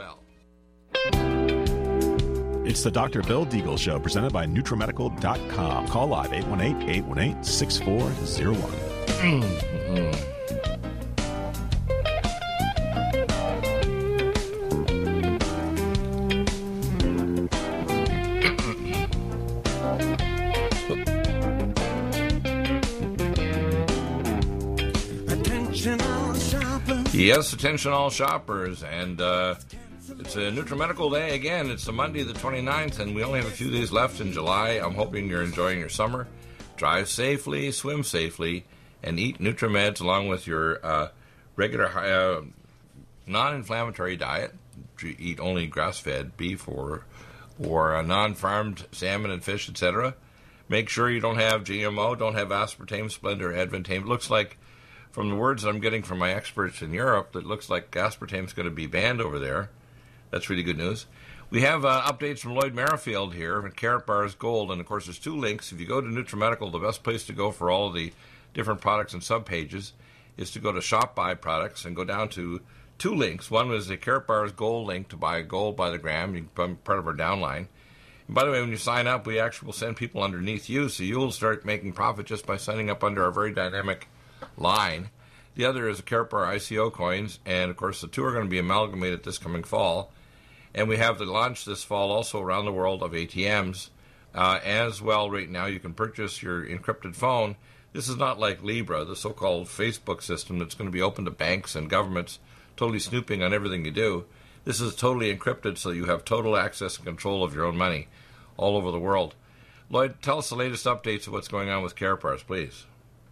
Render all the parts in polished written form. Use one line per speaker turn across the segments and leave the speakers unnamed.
well.
It's the Dr. Bill Deagle Show, presented by NutriMedical.com. Call live 818-818-6401.
Yes, attention all shoppers, and it's a NutriMedical Day again. It's a Monday the 29th, and we only have a few days left in July. I'm hoping you're enjoying your summer. Drive safely, swim safely, and eat NutriMeds along with your regular non-inflammatory diet. Eat only grass-fed beef or non-farmed salmon and fish, etc. Make sure you don't have GMO, don't have aspartame, Splenda, or advantame. It looks like, from the words that I'm getting from my experts in Europe, it looks like aspartame is going to be banned over there. That's really good news. We have updates from Lloyd Merrifield here at Carrot Bars Gold, and of course there's two links. If you go to NutriMedical, the best place to go for all of the different products and subpages is to go to Shop Buy Products and go down to two links. One was the Carrot Bars Gold link to buy gold by the gram. You can become part of our downline. And by the way, when you sign up, we actually will send people underneath you, so you'll start making profit just by signing up under our very dynamic line. The other is the Carrot Bar ICO coins, and of course the two are going to be amalgamated this coming fall. And we have the launch this fall also around the world of ATMs. As well, right now you can purchase your encrypted phone. This is not like Libra, the so-called Facebook system that's going to be open to banks and governments, totally snooping on everything you do. This is totally encrypted, so you have total access and control of your own money all over the world. Lloyd, tell us the latest updates of what's going on with Carrot Bars, please.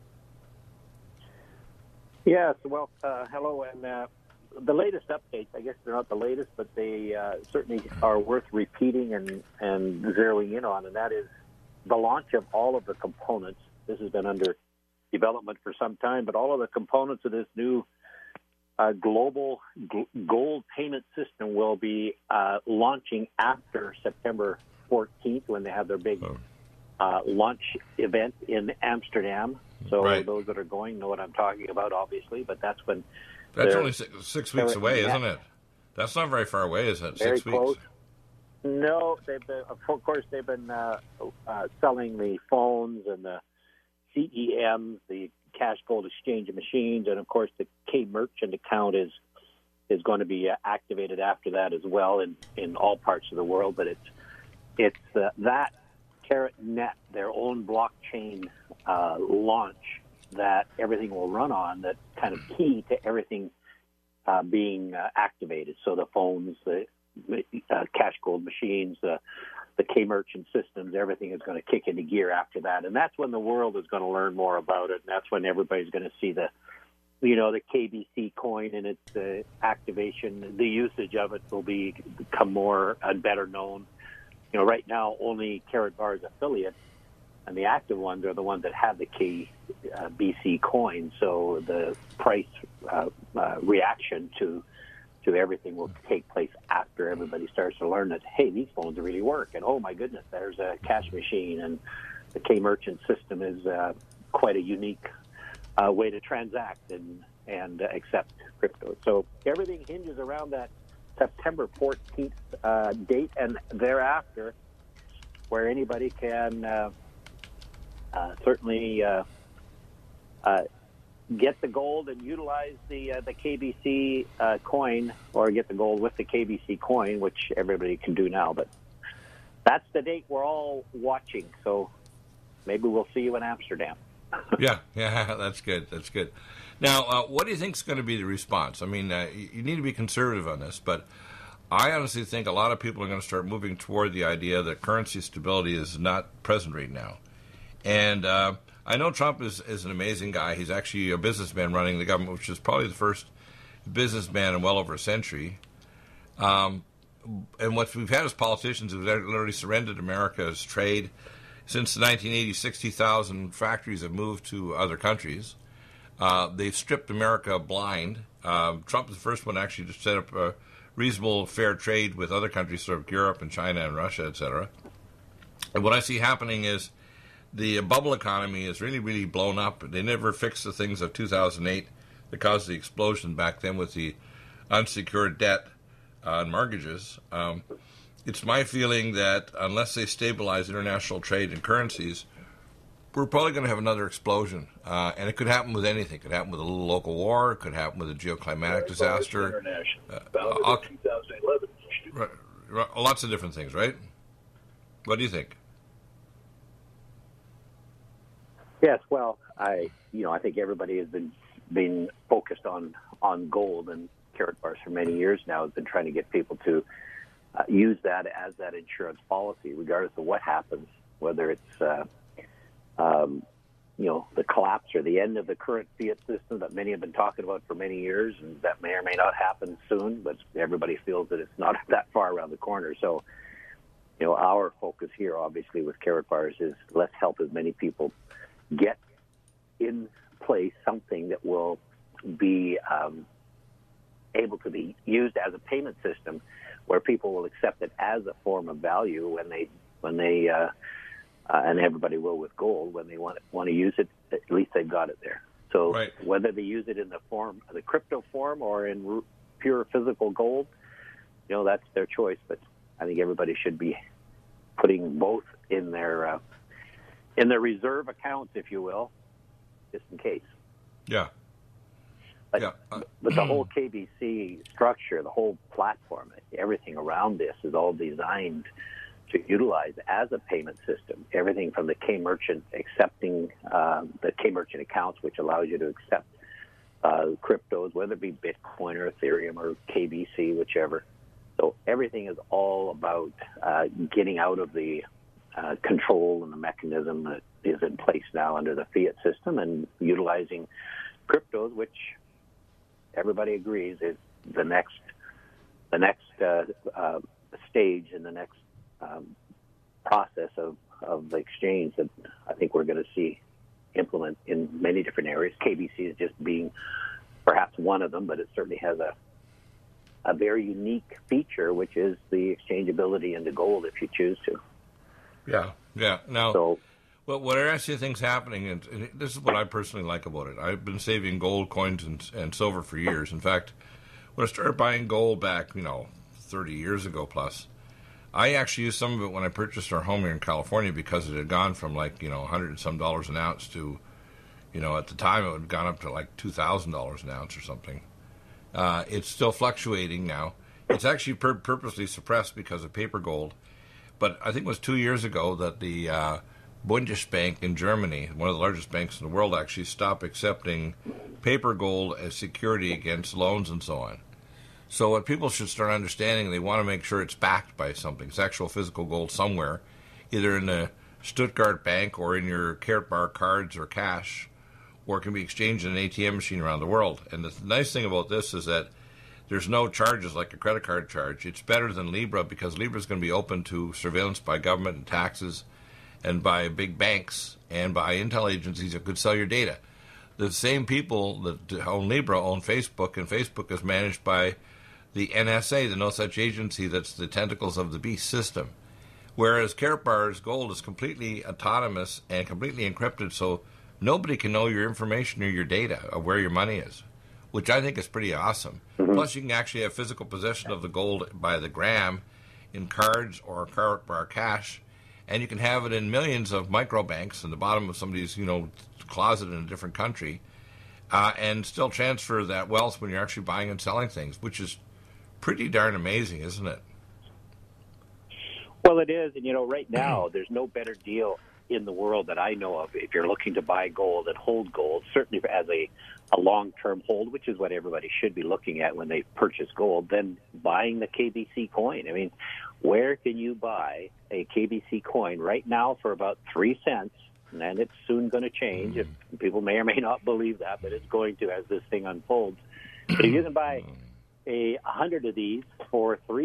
Yes, well, hello, and the latest updates, I guess they're not the latest, but they certainly are worth repeating and zeroing in on, and that is the launch of all of the components. This has been under development for some time, but all of the components of this new global gold payment system will be launching after September 14th when they have their big launch event in Amsterdam. So
right.
Those that are going know what I'm talking about, obviously, but that's when...
That's only 6 weeks away, isn't it? That's not very far away, is it?
Very
6 weeks?
Close. No, of course, they've been selling the phones and the CEMs, the cash gold exchange machines, and, of course, the K-Merchant account is going to be activated after that as well in all parts of the world, but it's that CarrotNet, their own blockchain launch that everything will run on, that's kind of key to everything being activated. So the phones, the cash gold machines, the K-Merchant systems, everything is going to kick into gear after that. And that's when the world is going to learn more about it, and that's when everybody's going to see the KBC coin and its activation. The usage of it will become more and better known. Right now, only Carrot Bar's affiliates and the active ones are the ones that have the KBC coin. So the price reaction to everything will take place after everybody starts to learn that, hey, these phones really work. And, oh, my goodness, there's a cash machine. And the K-Merchant system is quite a unique way to transact and accept crypto. So everything hinges around that September 14th date and thereafter, where anybody can certainly get the gold and utilize the KBC coin, or get the gold with the KBC coin, which everybody can do now. But that's the date we're all watching. So maybe we'll see you in Amsterdam.
Yeah, that's good. That's good. Now, what do you think is going to be the response? I mean, you need to be conservative on this, but I honestly think a lot of people are going to start moving toward the idea that currency stability is not present right now. And I know Trump is an amazing guy. He's actually a businessman running the government, which is probably the first businessman in well over a century. And what we've had as politicians is literally surrendered America's trade. Since the 1980s, 60,000 factories have moved to other countries. They've stripped America blind. Trump is the first one actually to set up a reasonable, fair trade with other countries, sort of Europe and China and Russia, etc. And what I see happening is the bubble economy is really, really blown up. They never fixed the things of 2008 that caused the explosion back then with the unsecured debt on mortgages. It's my feeling that unless they stabilize international trade and currencies, we're probably going to have another explosion. And it could happen with anything. It could happen with a little local war. It could happen with a geoclimatic disaster.
Founded in 2011.
Lots of different things, right? What do you think?
Yes, well, I think everybody has been focused on gold, and Karatbars for many years now has been trying to get people to use that as that insurance policy, regardless of what happens, whether it's the collapse or the end of the current fiat system that many have been talking about for many years, and that may or may not happen soon, but everybody feels that it's not that far around the corner. So, our focus here, obviously, with Karatbars is let's help as many people get in place something that will be able to be used as a payment system where people will accept it as a form of value when they and everybody will with gold when they want to use it. At least they've got it there. So
right.
Whether they use it in the crypto form or in pure physical gold, that's their choice. But I think everybody should be putting both in their reserve accounts, if you will, just in case.
Yeah.
But the whole KBC structure, the whole platform, everything around this is all designed to utilize as a payment system. Everything from the K-Merchant accepting the K-Merchant accounts, which allows you to accept cryptos, whether it be Bitcoin or Ethereum or KBC, whichever. So everything is all about getting out of the control and the mechanism that is in place now under the fiat system and utilizing cryptos, which everybody agrees is the next stage in the next process of the exchange that I think we're going to see implement in many different areas. KBC is just being perhaps one of them, but it certainly has a very unique feature, which is the exchangeability into gold if you choose to.
Yeah. Now, what I actually think's happening, and this is what I personally like about it. I've been saving gold coins and silver for years. In fact, when I started buying gold back, 30 years ago plus, I actually used some of it when I purchased our home here in California because it had gone from $100 and some an ounce to, at the time it had gone up to $2,000 an ounce or something. It's still fluctuating now. It's actually purposely suppressed because of paper gold. But I think it was 2 years ago that the Bundesbank in Germany, one of the largest banks in the world, actually stopped accepting paper gold as security against loans and so on. So what people should start understanding, they want to make sure it's backed by something. It's actual physical gold somewhere, either in the Stuttgart Bank or in your Karatbar cards or cash, or it can be exchanged in an ATM machine around the world. And the nice thing about this is that there's no charges like a credit card charge. It's better than Libra because Libra is going to be open to surveillance by government and taxes and by big banks and by intel agencies that could sell your data. The same people that own Libra own Facebook, and Facebook is managed by the NSA, the No Such Agency, that's the tentacles of the beast system. Whereas Karatbar's gold is completely autonomous and completely encrypted, so nobody can know your information or your data or where your money is, which I think is pretty awesome. Mm-hmm. Plus, you can actually have physical possession of the gold by the gram in cards or Karatbar cash, and you can have it in millions of microbanks in the bottom of somebody's, closet in a different country, and still transfer that wealth when you're actually buying and selling things, which is pretty darn amazing, isn't it?
Well, it is. And, right now, there's no better deal in the world that I know of if you're looking to buy gold and hold gold, certainly as a long-term hold, which is what everybody should be looking at when they purchase gold, than buying the KBC coin. I mean, where can you buy a KBC coin right now for about 3 cents? And it's soon going to change. If people may or may not believe that, but it's going to as this thing unfolds. But if you can buy 100 of these for $3,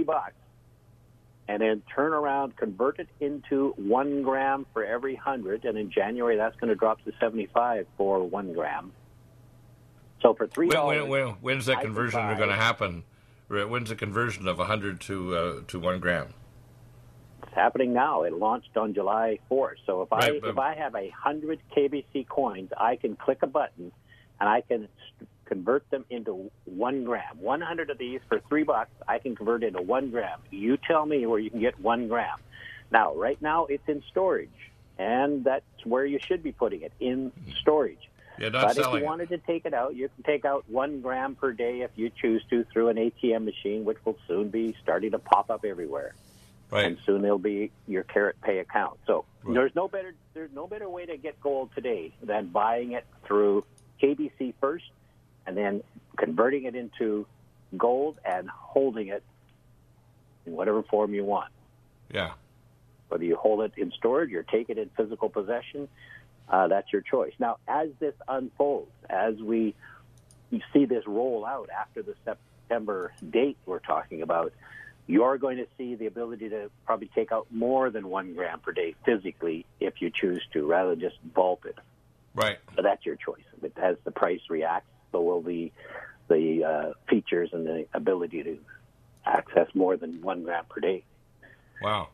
and then turn around, convert it into 1 gram for every 100, and in January that's going to drop to 75 for 1 gram. So for $3,
when's that conversion going to happen? When's the conversion of 100 to 1 gram?
It's happening now. It launched on July 4th. So if I have 100 KBC coins, I can click a button and I can convert them into 1 gram. 100 of these for $3, I can convert into 1 gram. You tell me where you can get 1 gram. Now, right now, it's in storage, and that's where you should be putting it, in storage.
You're not
but
selling
if you wanted to take it out, you can take out 1 gram per day if you choose to through an ATM machine, which will soon be starting to pop up everywhere.
Right.
And soon it'll be your Carrot Pay account. So
Right.
there's no better way to get gold today than buying it through KBC first, and then converting it into gold and holding it in whatever form you want.
Yeah.
Whether you hold it in storage or take it in physical possession, that's your choice. Now, as this unfolds, as you see this roll out after the September date we're talking about, you're going to see the ability to probably take out more than 1 gram per day physically if you choose to, rather than just vault it.
Right.
But that's your choice. As the price reacts, so will the features and the ability to access more than 1 gram per day.
Wow.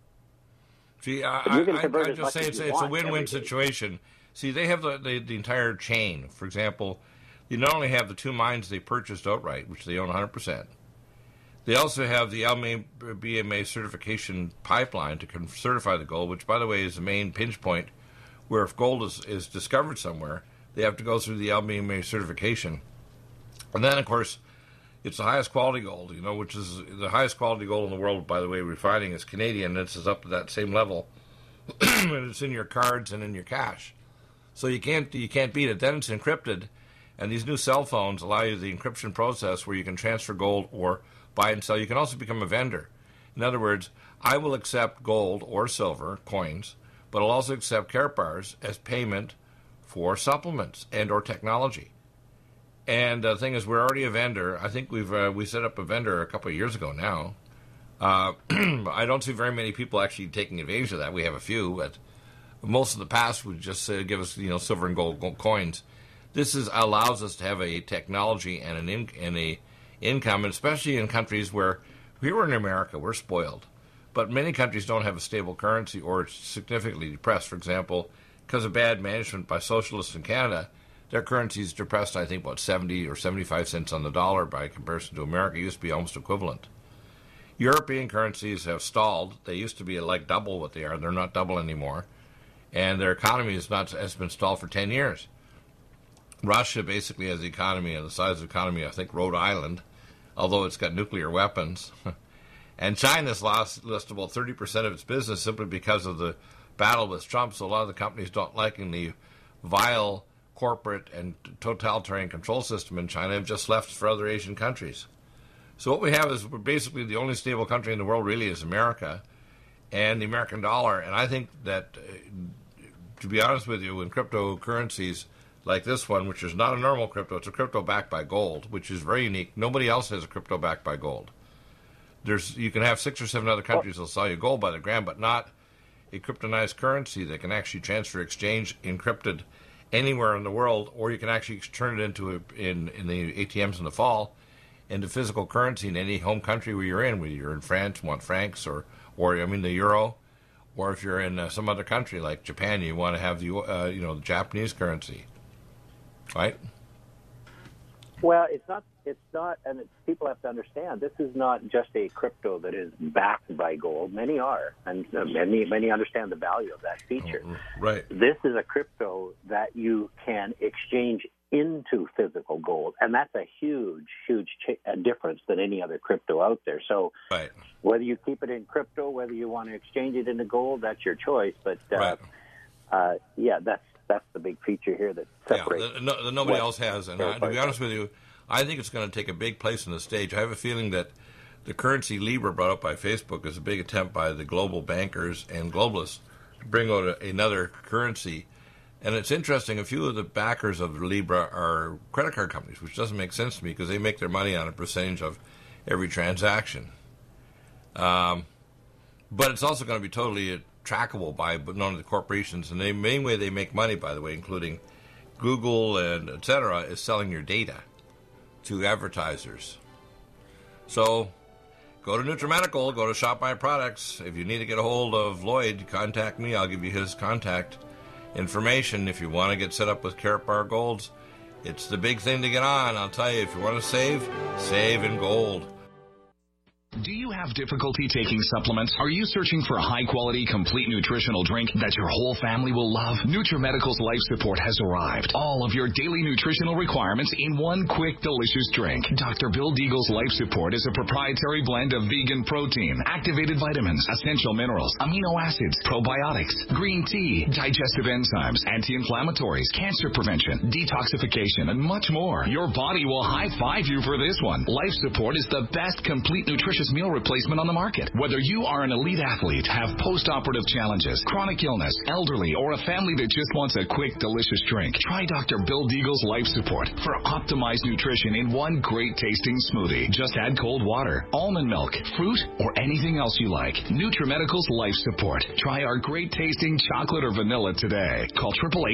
See,
you can
I
convert as
just
much
say
as
it's
you
a
want
win-win
every day.
situation. See, they have the entire chain. For example, you not only have the 2 mines they purchased outright, which they own 100%, they also have the LMA certification pipeline to certify the gold, which, by the way, is the main pinch point where if gold is discovered somewhere, they have to go through the LMA certification. And then, of course, it's the highest quality gold, which is the highest quality gold in the world, by the way, refining is Canadian. This is up to that same level. And it's in your cards and in your cash. So you can't beat it. Then it's encrypted. And these new cell phones allow you the encryption process where you can transfer gold or buy and sell. You can also become a vendor. In other words, I will accept gold or silver coins, but I'll also accept Carrot bars as payment for supplements and or technology. And the thing is, we're already a vendor. I think we set up a vendor a couple of years ago now. I don't see very many people actually taking advantage of that. We have a few, but most of the past would just give us silver and gold coins. This allows us to have a technology and an income, and especially in countries where we were in America, we're spoiled. But many countries don't have a stable currency or it's significantly depressed. For example, because of bad management by socialists in Canada, their currency is depressed, I think, 70 or 75 cents on the dollar by comparison to America. It used to be almost equivalent. European currencies have stalled. They used to be like double what they are. They're not double anymore. And their economy has been stalled for 10 years. Russia basically has the economy and the size of the economy, I think, Rhode Island, although it's got nuclear weapons. And China's lost about 30% of its business simply because of the battle with Trump. So a lot of the companies don't liking the vile corporate and totalitarian control system in China have just left for other Asian countries. So what we have is we're basically the only stable country in the world really is America and the American dollar. And I think that, to be honest with you, in cryptocurrencies like this one, which is not a normal crypto, it's a crypto backed by gold, which is very unique. Nobody else has a crypto backed by gold. You can have 6 or 7 other countries that'll sell you gold by the gram, but not a kryptonized currency that can actually transfer, exchange, encrypted anywhere in the world, or you can actually turn it into in the ATMs in the fall into physical currency in any home country where you're in. Whether you're in France, want francs, or the euro, or if you're in some other country like Japan, you want to have the Japanese currency, right?
Well, it's not, and people have to understand, this is not just a crypto that is backed by gold. Many are, and many understand the value of that feature.
Right.
This is a crypto that you can exchange into physical gold, and that's a huge difference than any other crypto out there. So
right.
Whether you keep it in crypto, whether you want to exchange it into gold, that's your choice. But
right.
That's the big feature here that separates.
Yeah, that nobody else has. And to be honest with you, I think it's going to take a big place on the stage. I have a feeling that the currency Libra brought up by Facebook is a big attempt by the global bankers and globalists to bring out another currency. And it's interesting, a few of the backers of Libra are credit card companies, which doesn't make sense to me because they make their money on a percentage of every transaction. But it's also going to be totally trackable by none of the corporations. And the main way they make money, by the way, including Google and et cetera, is selling your data to advertisers. So go to NutriMedical, go to Shop My Products. If you need to get a hold of Lloyd, contact me. I'll give you his contact information if you want to get set up with Carrot Bar Golds. It's the big thing to get on. I'll tell you, if you want to save in gold.
Do you have difficulty taking supplements? Are you searching for a high-quality, complete nutritional drink that your whole family will love? NutriMedical's Life Support has arrived. All of your daily nutritional requirements in one quick, delicious drink. Dr. Bill Deagle's Life Support is a proprietary blend of vegan protein, activated vitamins, essential minerals, amino acids, probiotics, green tea, digestive enzymes, anti-inflammatories, cancer prevention, detoxification, and much more. Your body will high-five you for this one. Life Support is the best complete nutritious meal replacement on the market. Whether you are an elite athlete, have post-operative challenges, chronic illness, elderly, or a family that just wants a quick, delicious drink, try Dr. Bill Deagle's Life Support for optimized nutrition in one great-tasting smoothie. Just add cold water, almond milk, fruit, or anything else you like. NutriMedical's Life Support. Try our great-tasting chocolate or vanilla today. Call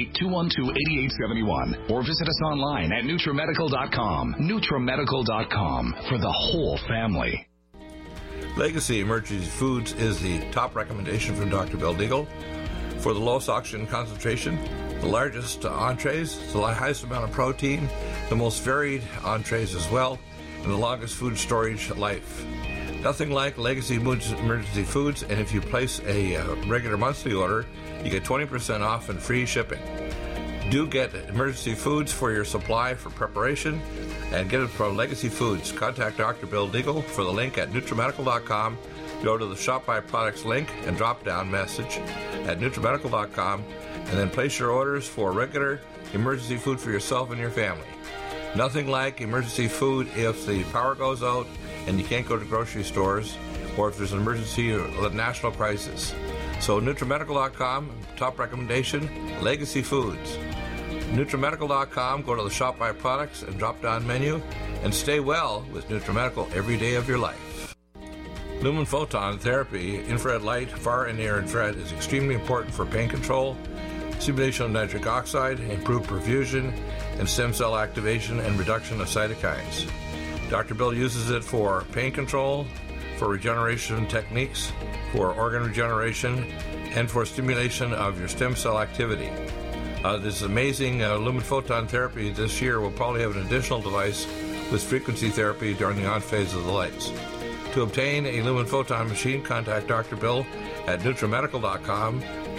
888-212-8871 or visit us online at NutriMedical.com. NutriMedical.com for the whole family.
Legacy Emergency Foods is the top recommendation from Dr. Bill Deagle for the lowest oxygen concentration, the largest entrees, the highest amount of protein, the most varied entrees as well, and the longest food storage life. Nothing like Legacy Emergency Foods, and if you place a regular monthly order, you get 20% off and free shipping. Do get Emergency Foods for your supply for preparation, and get it from Legacy Foods. Contact Dr. Bill Deagle for the link at NutriMedical.com. Go to the Shop by Products link and drop-down message at NutriMedical.com, and then place your orders for regular emergency food for yourself and your family. Nothing like emergency food if the power goes out and you can't go to grocery stores, or if there's an emergency or a national crisis. So NutriMedical.com, top recommendation, Legacy Foods. NutriMedical.com, go to the Shop by Products and drop-down menu, and stay well with NutriMedical every day of your life. Lumen Photon Therapy, infrared light, far and near infrared, is extremely important for pain control, stimulation of nitric oxide, improved perfusion, and stem cell activation and reduction of cytokines. Dr. Bill uses it for pain control, for regeneration techniques, for organ regeneration, and for stimulation of your stem cell activity. This amazing Lumen Photon Therapy this year will probably have an additional device with frequency therapy during the on phase of the lights. To obtain a Lumen Photon machine, contact Dr. Bill at NutriMedical.com,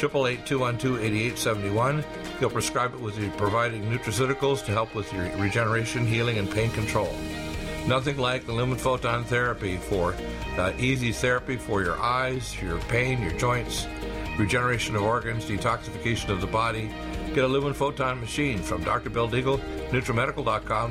888-212-8871. He'll prescribe it with you providing nutraceuticals to help with your regeneration, healing, and pain control. Nothing like the Lumen Photon Therapy for easy therapy for your eyes, your pain, your joints, regeneration of organs, detoxification of the body. Get a Lumen Photon machine from Dr. Bill Deagle, NutriMedical.com,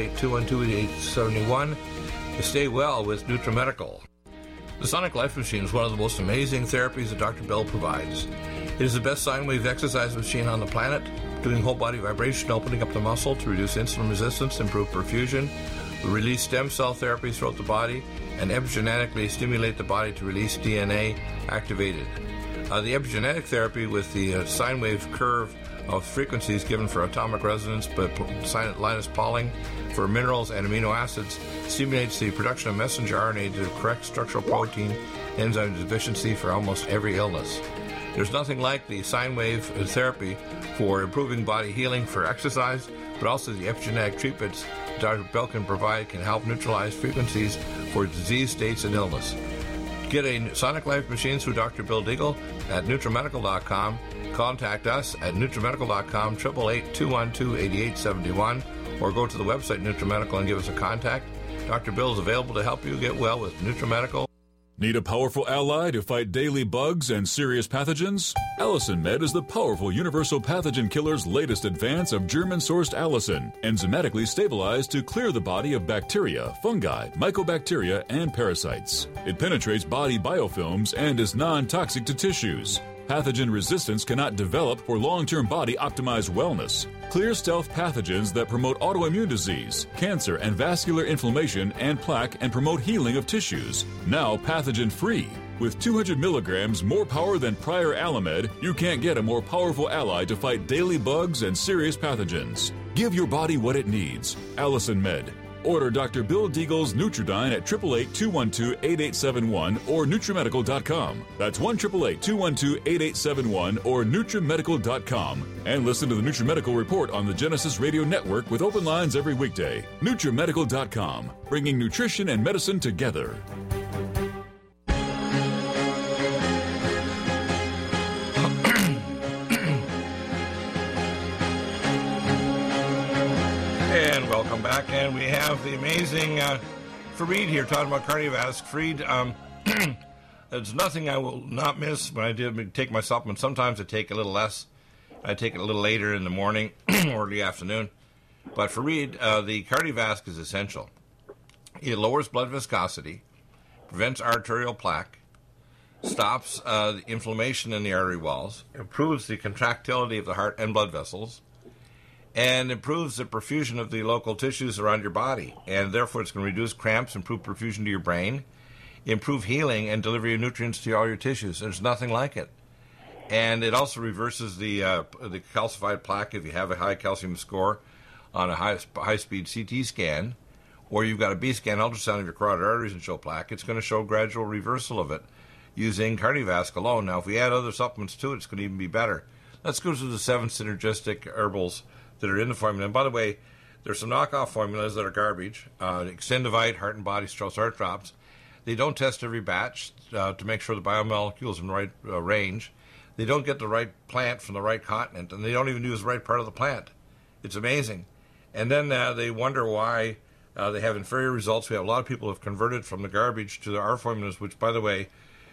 888-212-8871. Stay well with NutriMedical. The Sonic Life Machine is one of the most amazing therapies that Dr. Bill provides. It is the best sine wave exercise machine on the planet, doing whole body vibration, opening up the muscle to reduce insulin resistance, improve perfusion, release stem cell therapies throughout the body, and epigenetically stimulate the body to release DNA activated. The epigenetic therapy with the sine wave curve of frequencies given for atomic resonance by Linus Pauling for minerals and amino acids stimulates the production of messenger RNA to correct structural protein enzyme deficiency for almost every illness. There's nothing like the sine wave therapy for improving body healing for exercise, but also the epigenetic treatments Dr. Bill can provide can help neutralize frequencies for disease states and illness. Get a Sonic Life machine through Dr. Bill Deagle at NutriMedical.com. Contact us at NutriMedical.com, 888-212-8871, or go to the website NutriMedical and give us a contact. Dr. Bill is available to help you get well with NutriMedical.
Need a powerful ally to fight daily bugs and serious pathogens? Allicin Med is the powerful universal pathogen killer's latest advance of German-sourced allicin, enzymatically stabilized to clear the body of bacteria, fungi, mycobacteria, and parasites. It penetrates body biofilms and is non-toxic to tissues. Pathogen resistance cannot develop for long-term body-optimized wellness. Clear stealth pathogens that promote autoimmune disease, cancer and vascular inflammation and plaque and promote healing of tissues. Now pathogen-free. With 200 milligrams more power than prior Alamed, you can't get a more powerful ally to fight daily bugs and serious pathogens. Give your body what it needs. Allicin Med. Order Dr. Bill Deagle's Nutridyne at 888-212-8871 or NutriMedical.com. That's 1-888-212-8871 or NutriMedical.com. And listen to the NutriMedical Report on the Genesis Radio Network with open lines every weekday. NutriMedical.com, bringing nutrition and medicine together.
And welcome back, and we have the amazing Fareed here talking about Cardiovasc. Fareed, there's nothing I will not miss when I take my supplement. Sometimes I take a little less. I take it a little later in the morning or early afternoon. But Fareed, the Cardiovasc is essential. It lowers blood viscosity, prevents arterial plaque, stops the inflammation in the artery walls, improves the contractility of the heart and blood vessels, and improves the perfusion of the local tissues around your body. And therefore, it's going to reduce cramps, improve perfusion to your brain, improve healing, and delivery of nutrients to all your tissues. There's nothing like it. And it also reverses the calcified plaque if you have a high calcium score on a high-speed CT scan, or you've got a B-scan ultrasound of your carotid arteries and show plaque. It's going to show gradual reversal of it using Cardiovasc alone. Now, if we add other supplements to it, it's going to even be better. Let's go to the 7 synergistic herbals that are in the formula. And by the way, there's some knockoff formulas that are garbage. Extendivite, Heart and Body Strauss Heart Drops. They don't test every batch to make sure the biomolecules are in the right range. They don't get the right plant from the right continent, and they don't even use the right part of the plant. It's amazing. And then they wonder why they have inferior results. We have a lot of people who have converted from the garbage to our formulas, which, by the way,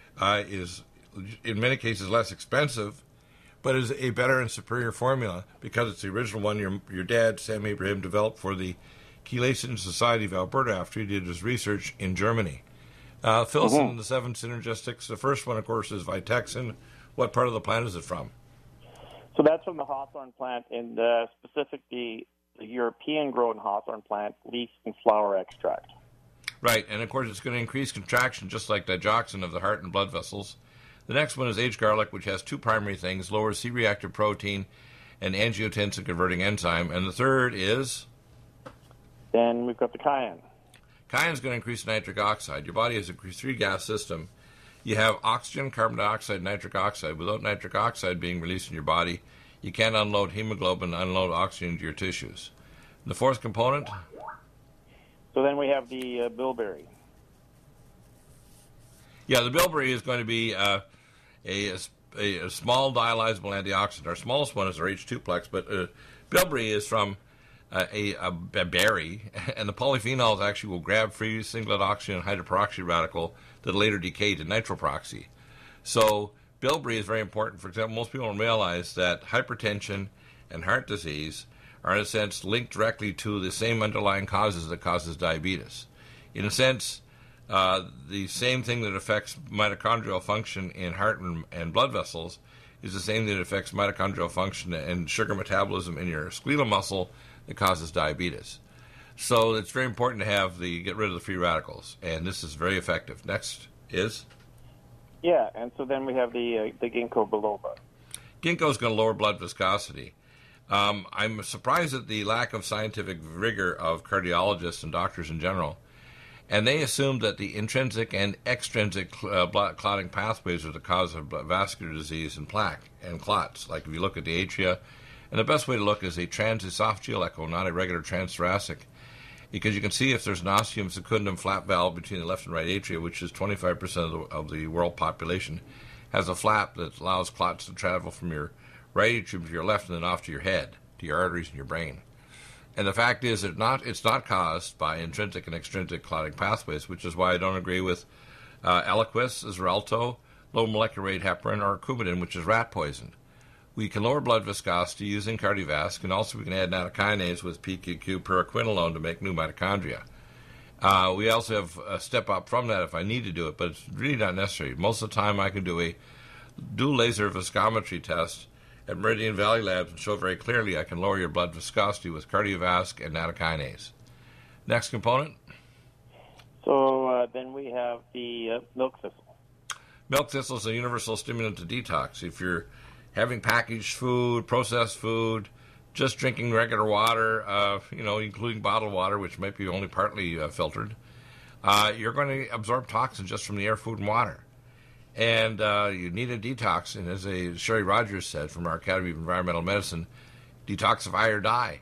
is in many cases less expensive, but is a better and superior formula because it's the original one your dad, Sam Abraham, developed for the Chelation Society of Alberta after he did his research in Germany. Fill us in the 7 synergistics. The first one, of course, is Vitexin. What part of the plant is it from?
So that's from the hawthorn plant, and specifically the European-grown hawthorn plant leaf and flower extract.
Right, and of course it's going to increase contraction just like digoxin of the heart and blood vessels. The next one is aged garlic, which has 2 primary things, lowers C-reactive protein and angiotensin-converting enzyme. And the third is?
Then we've got the cayenne.
Cayenne is going to increase nitric oxide. Your body has a 3-gas system. You have oxygen, carbon dioxide, nitric oxide. Without nitric oxide being released in your body, you can't unload hemoglobin, unload oxygen into your tissues. And the fourth component?
So then we have the bilberry.
Yeah, the bilberry is going to be a small dialyzable antioxidant. Our smallest one is our H2-plex, but bilberry is from a berry, and the polyphenols actually will grab free singlet oxygen and hydroperoxy radical that later decay to nitroproxy. So bilberry is very important. For example, most people don't realize that hypertension and heart disease are, in a sense, linked directly to the same underlying causes that causes diabetes. In a sense, the same thing that affects mitochondrial function in heart and blood vessels is the same that affects mitochondrial function and sugar metabolism in your skeletal muscle that causes diabetes. So it's very important to get rid of the free radicals, and this is very effective. Next is?
Yeah, and so then we have the ginkgo biloba.
Ginkgo is going to lower blood viscosity. I'm surprised at the lack of scientific rigor of cardiologists and doctors in general. And they assume that the intrinsic and extrinsic clotting pathways are the cause of vascular disease and plaque and clots. Like if you look at the atria, and the best way to look is a transesophageal echo, not a regular transthoracic, because you can see if there's an ostium secundum flap valve between the left and right atria, which is 25% of the world population, has a flap that allows clots to travel from your right atrium to your left and then off to your head, to your arteries and your brain. And the fact is that it's not caused by intrinsic and extrinsic clotting pathways, which is why I don't agree with Eliquis, Xarelto, low molecular weight heparin, or Coumadin, which is rat poison. We can lower blood viscosity using Cardiovasc, and also we can add nattokinase with PQQ paraquinolone to make new mitochondria. We also have a step up from that if I need to do it, but it's really not necessary. Most of the time I can do a dual laser viscometry test at Meridian Valley Labs and show very clearly I can lower your blood viscosity with Cardiovasc and nattokinase. Next component?
So then we have the milk thistle.
Milk thistle is a universal stimulant to detox. If you're having packaged food, processed food, just drinking regular water, including bottled water, which might be only partly filtered, you're going to absorb toxins just from the air, food, and water. And you need a detox. And as Sherry Rogers said from our Academy of Environmental Medicine, detoxify or die.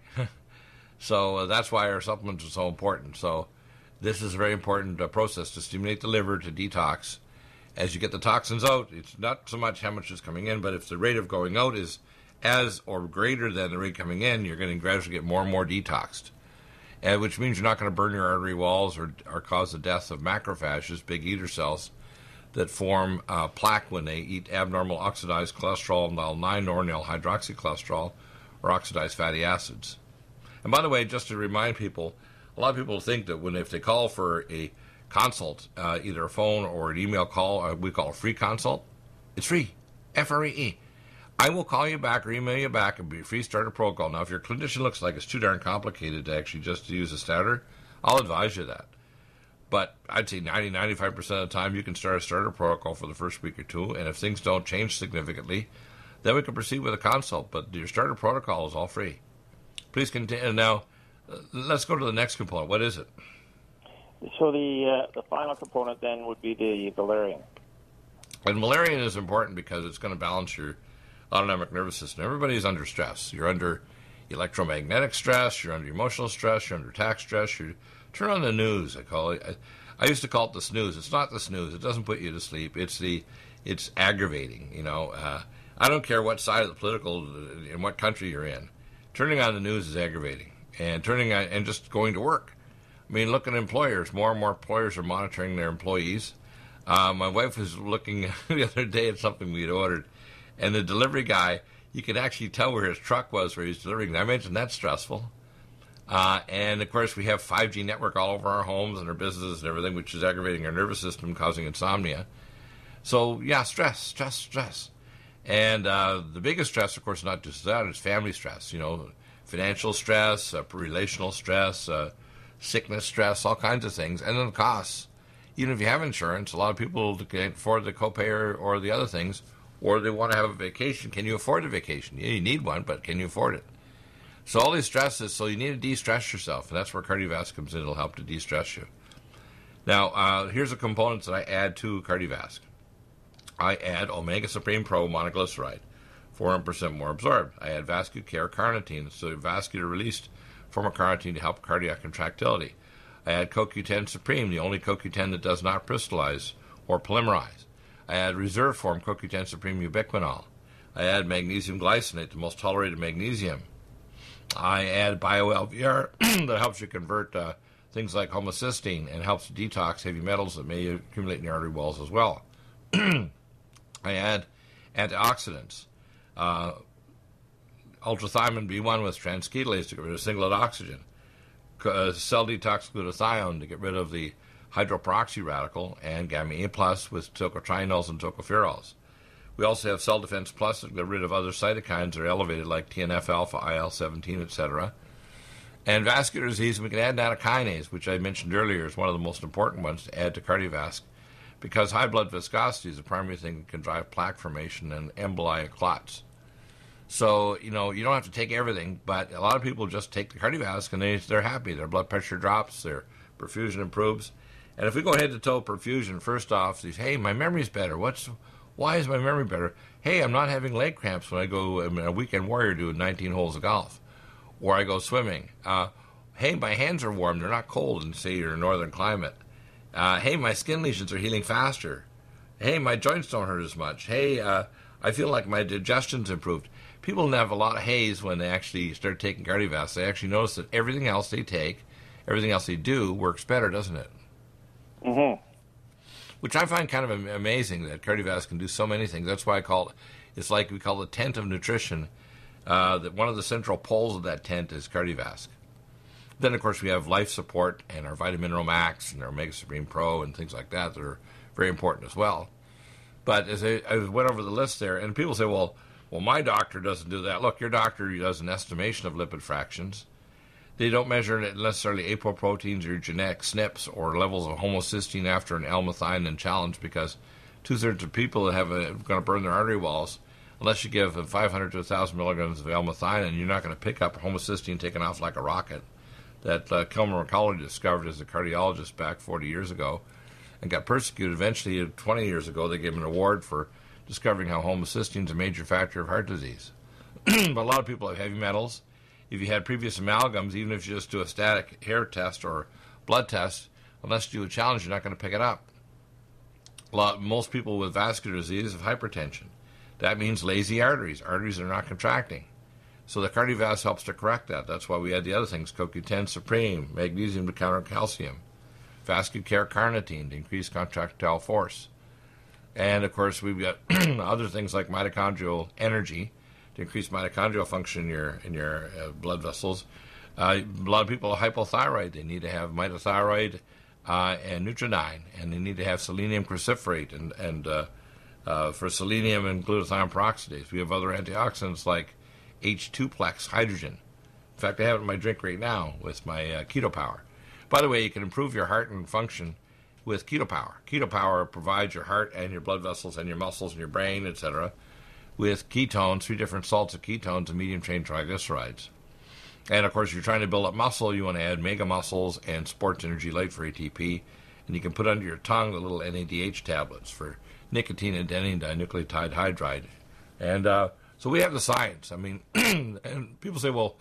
So that's why our supplements are so important. So this is a very important process to stimulate the liver to detox. As you get the toxins out, it's not so much how much is coming in, but if the rate of going out is as or greater than the rate coming in, you're going to gradually get more and more detoxed, which means you're not going to burn your artery walls or cause the death of macrophages, big eater cells, that form plaque when they eat abnormal oxidized cholesterol, 9-nornyl hydroxycholesterol, or oxidized fatty acids. And by the way, just to remind people, a lot of people think that if they call for a consult, either a phone or an email call, we call a free consult, it's free, F-R-E-E. I will call you back or email you back and be a free starter protocol. Now, if your clinician looks like it's too darn complicated to actually just use a starter, I'll advise you that. But I'd say 90-95% of the time you can start a starter protocol for the first week or two, and if things don't change significantly, then we can proceed with a consult. But your starter protocol is all free. Please continue. Now, let's go to the next component. What is it?
So the final component then would be the valerian.
And valerian is important because it's going to balance your autonomic nervous system. Everybody's under stress. You're under electromagnetic stress. You're under emotional stress. You're under tax stress. You turn on the news. I call it. I used to call it the snooze. It's not the snooze. It doesn't put you to sleep. It's aggravating. I don't care what side of the political in what country you're in. Turning on the news is aggravating, and turning on and just going to work. I mean, look at employers. More and more employers are monitoring their employees. My wife was looking the other day at something we had ordered, and the delivery guy, you could actually tell where his truck was where he was delivering. I imagine that's stressful. And, of course, we have 5G network all over our homes and our businesses and everything, which is aggravating our nervous system, causing insomnia. So, yeah, stress. And the biggest stress, of course, not just that, it's family stress, financial stress, relational stress, sickness stress, all kinds of things. And then the costs. Even if you have insurance, a lot of people can't afford the copay or the other things, or they want to have a vacation. Can you afford a vacation? Yeah, you need one, but can you afford it? So all these stresses, so you need to de-stress yourself, and that's where Cardiovasc comes in. It'll help to de-stress you. Now, here's the components that I add to Cardiovasc. I add Omega Supreme Pro monoglyceride, 400% more absorbed. I add VascuCare carnitine, so vascular released form of carnitine to help cardiac contractility. I add CoQ10 Supreme, the only CoQ10 that does not crystallize or polymerize. I add reserve form CoQ10 Supreme ubiquinol. I add magnesium glycinate, the most tolerated magnesium. I add BioLVR that helps you convert things like homocysteine and helps detox heavy metals that may accumulate in the artery walls as well. I add antioxidants. Ultrathymine B1 with transketolase to get rid of singlet oxygen. Cell detox glutathione to get rid of the hydroperoxy radical, and gamma A plus with tocotrienols and tocopherols. We also have Cell Defense Plus to get rid of other cytokines that are elevated like TNF-alpha, IL-17, etc. And vascular disease, we can add nattokinase, which I mentioned earlier is one of the most important ones to add to Cardiovasc, because high blood viscosity is the primary thing that can drive plaque formation and emboli and clots. So, you don't have to take everything, but a lot of people just take the Cardiovasc and they're happy. Their blood pressure drops, their perfusion improves. And if we go head-to-toe perfusion, first off, hey, my memory's better. Why is my memory better? Hey, I'm not having leg cramps when I go, I'm a weekend warrior doing 19 holes of golf. Or I go swimming. Hey, my hands are warm. They're not cold in, say, your northern climate. Hey, my skin lesions are healing faster. Hey, my joints don't hurt as much. Hey, I feel like my digestion's improved. People have a lot of haze when they actually start taking Cardiovasc. They actually notice that everything else they take, everything else they do, works better, doesn't it?
Mm-hmm.
Which I find kind of amazing that Cardiovasc can do so many things. That's why I call it, it's like we call the tent of nutrition. That one of the central poles of that tent is Cardiovasc. Then, of course, we have Life Support and our Vitamin Mineral Max and our Omega Supreme Pro and things like that that are very important as well. But as I went over the list there, and people say, well, my doctor doesn't do that. Look, your doctor does an estimation of lipid fractions. They don't measure necessarily apoproteins or genetic SNPs or levels of homocysteine after an L-methionine challenge, because 2/3 of people that are going to burn their artery walls, unless you give 500 to 1,000 milligrams of L-methionine, you're not going to pick up homocysteine taking off like a rocket that Kilmer McCullough discovered as a cardiologist back 40 years ago and got persecuted. Eventually, 20 years ago, they gave him an award for discovering how homocysteine is a major factor of heart disease. But a lot of people have heavy metals. If you had previous amalgams, even if you just do a static hair test or blood test, unless you do a challenge, you're not going to pick it up. Most people with vascular disease have hypertension. That means lazy arteries. Arteries are not contracting. So the CardioVasc helps to correct that. That's why we add the other things, CoQ10 Supreme, magnesium to counter calcium, Vascucare carnitine to increase contractile force. And, of course, we've got other things like mitochondrial energy to increase mitochondrial function in your blood vessels. A lot of people are hypothyroid. They need to have mitothyroid and Nutridine, and they need to have selenium cruciferate and for selenium and glutathione peroxidase. We have other antioxidants like H2-plex hydrogen. In fact, I have it in my drink right now with my Keto Power. By the way, you can improve your heart and function with Keto Power. Keto Power provides your heart and your blood vessels and your muscles and your brain, etc., with ketones, 3 different salts of ketones and medium-chain triglycerides. And, of course, if you're trying to build up muscle, you want to add Mega Muscles and Sports Energy Light for ATP. And you can put under your tongue the little NADH tablets for nicotine adenine dinucleotide hydride. And so we have the science. I mean, and people say, well,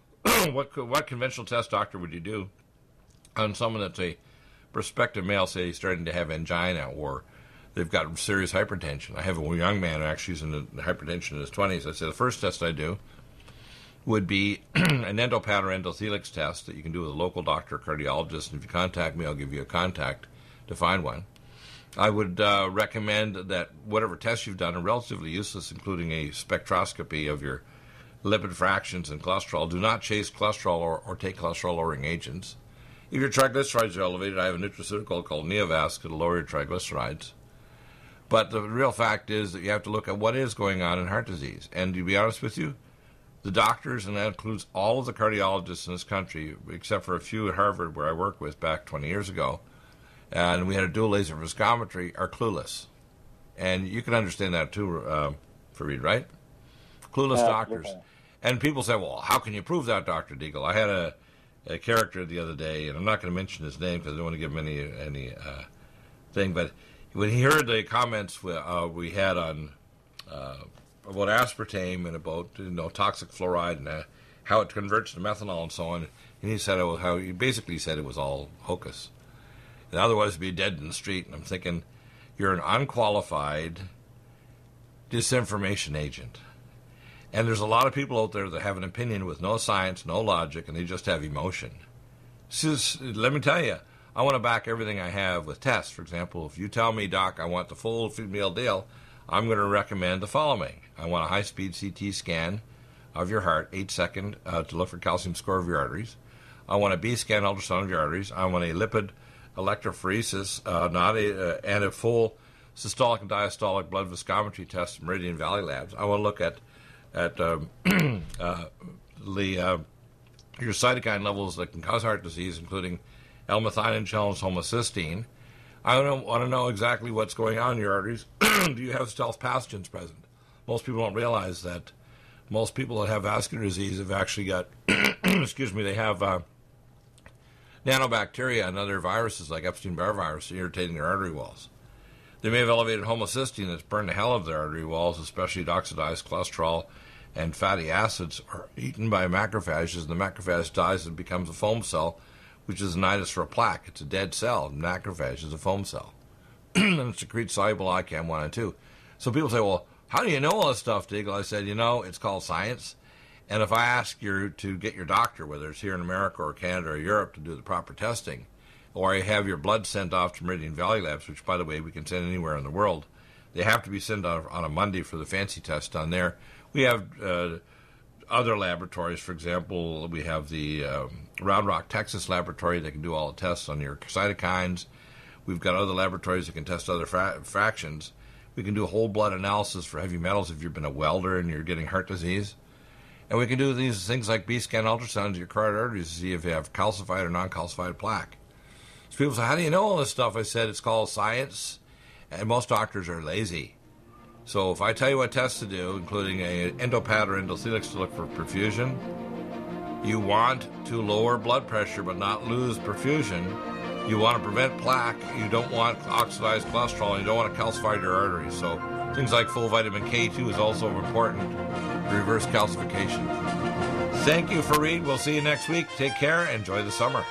what conventional test, doctor, would you do on someone that's a prospective male, say he's starting to have angina or they've got serious hypertension? I have a young man who actually is in hypertension in his 20s. I say the first test I do would be an endopat or endothelix test that you can do with a local doctor or cardiologist. And if you contact me, I'll give you a contact to find one. I would recommend that whatever test you've done are relatively useless, including a spectroscopy of your lipid fractions and cholesterol. Do not chase cholesterol or take cholesterol-lowering agents. If your triglycerides are elevated, I have a nutraceutical called Neovasc to lower your triglycerides. But the real fact is that you have to look at what is going on in heart disease. And to be honest with you, the doctors, and that includes all of the cardiologists in this country, except for a few at Harvard where I worked with back 20 years ago, and we had a dual laser viscometry, are clueless. And you can understand that too, Fareed, right? Clueless doctors. And people say, well, how can you prove that, Dr. Deagle? I had a character the other day, and I'm not going to mention his name because I don't want to give him any thing, but when he heard the comments we had on about aspartame and about toxic fluoride and how it converts to methanol and so on, and he said he basically said it was all hocus. And otherwise, be dead in the street. And I'm thinking, you're an unqualified disinformation agent. And there's a lot of people out there that have an opinion with no science, no logic, and they just have emotion. Let me tell you, I want to back everything I have with tests. For example, if you tell me, Doc, I want the full meal deal, I'm going to recommend the following. I want a high-speed CT scan of your heart, 8-second, to look for calcium score of your arteries. I want a B-scan ultrasound of your arteries. I want a lipid electrophoresis, and a full systolic and diastolic blood viscometry test from Meridian Valley Labs. I want to look at your cytokine levels that can cause heart disease, including L-methionine challenged homocysteine. I want to know exactly what's going on in your arteries. Do you have stealth pathogens present? Most people don't realize that most people that have vascular disease have actually got, they have nanobacteria and other viruses like Epstein-Barr virus irritating their artery walls. They may have elevated homocysteine that's burned the hell of their artery walls, especially oxidized cholesterol and fatty acids are eaten by macrophages, and the macrophage dies and becomes a foam cell, which is a nidus for a plaque. It's a dead cell. The macrophage is a foam cell. And it secretes soluble ICAM 1 and 2. So people say, well, how do you know all this stuff, Deagle? I said, it's called science. And if I ask you to get your doctor, whether it's here in America or Canada or Europe, to do the proper testing, or you have your blood sent off to Meridian Valley Labs, which, by the way, we can send anywhere in the world, they have to be sent on a Monday for the fancy test done there. We have other laboratories. For example, we have the Round Rock, Texas laboratory that can do all the tests on your cytokines. We've got other laboratories that can test other fractions. We can do a whole blood analysis for heavy metals if you've been a welder and you're getting heart disease. And we can do these things like B-scan ultrasounds of your carotid arteries to see if you have calcified or non-calcified plaque. So people say, how do you know all this stuff? I said, it's called science, and most doctors are lazy. So if I tell you what tests to do, including an EndoPad or EndoThelix to look for perfusion, you want to lower blood pressure but not lose perfusion. You want to prevent plaque. You don't want oxidized cholesterol, and you don't want to calcify your arteries. So things like full vitamin K2 is also important to reverse calcification. Thank you for reading. We'll see you next week. Take care. Enjoy the summer.